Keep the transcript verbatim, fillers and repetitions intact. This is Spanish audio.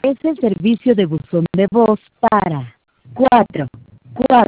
Es el servicio de buzón de voz para cuatro cuatro